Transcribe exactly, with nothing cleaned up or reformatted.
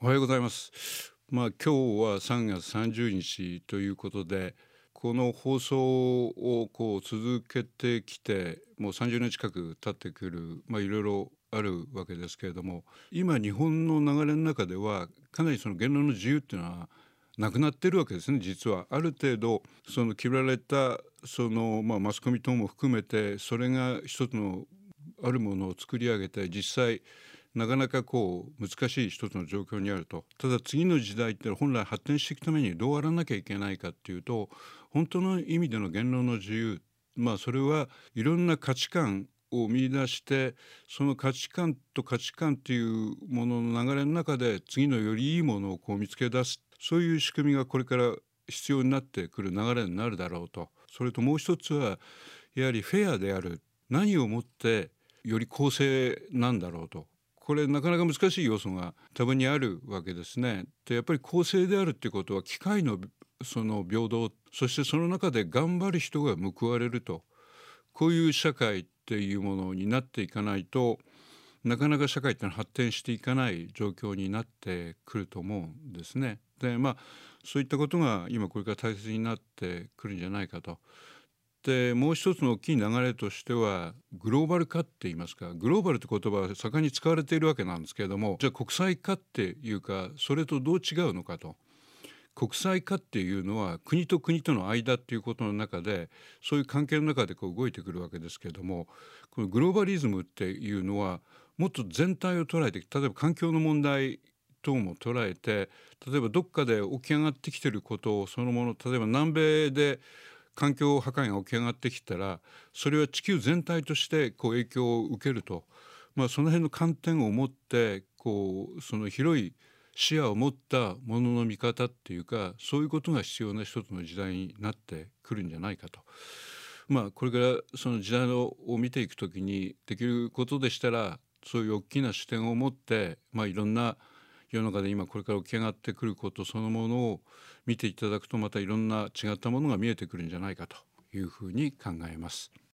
おはようございます。まあ今日はさんがつさんじゅうにちということで、この放送をこう続けてきてもうさんじゅうねん近く経ってくる、まあいろいろあるわけですけれども、今日本の流れの中ではかなりその言論の自由っていうのはなくなってるわけですね。実はある程度その決められたその、まあ、マスコミ等も含めてそれが一つのあるものを作り上げて、実際なかなかこう難しい一つの状況にあると。ただ次の時代って本来発展していくためにどうあらなきゃいけないかっていうと、本当の意味での言論の自由、まあそれはいろんな価値観を見出して、その価値観と価値観っていうものの流れの中で次のよりいいものをこう見つけ出す、そういう仕組みがこれから必要になってくる流れになるだろうと。それともう一つはやはりフェアである、何をもってより公正なんだろうと。これなかなか難しい要素が多分にあるわけですね。でやっぱり公正であるっていうことは機会のその平等、そしてその中で頑張る人が報われると、こういう社会っていうものになっていかないと、なかなか社会ってのは発展していかない状況になってくると思うんですね。でまあそういったことが今これから大切になってくるんじゃないかと。でもう一つの大きい流れとしてはグローバル化って言いますか、グローバルって言葉は盛んに使われているわけなんですけれども、じゃあ国際化っていうかそれとどう違うのかと。国際化っていうのは国と国との間っていうことの中で、そういう関係の中でこう動いてくるわけですけれども、このグローバリズムっていうのはもっと全体を捉えて、例えば環境の問題等も捉えて、例えばどっかで起き上がってきてることをそのもの、例えば南米で環境破壊が起き上がってきたら、それは地球全体としてこう影響を受けると、まあ、その辺の観点を持ってこうその広い視野を持ったものの見方っていうか、そういうことが必要な一つの時代になってくるんじゃないかと。まあこれからその時代を見ていくときにできることでしたら、そういう大きな視点を持って、まあ、いろんな世の中で今これから起き上がってくることそのものを見ていただくと、またいろんな違ったものが見えてくるんじゃないかというふうに考えます。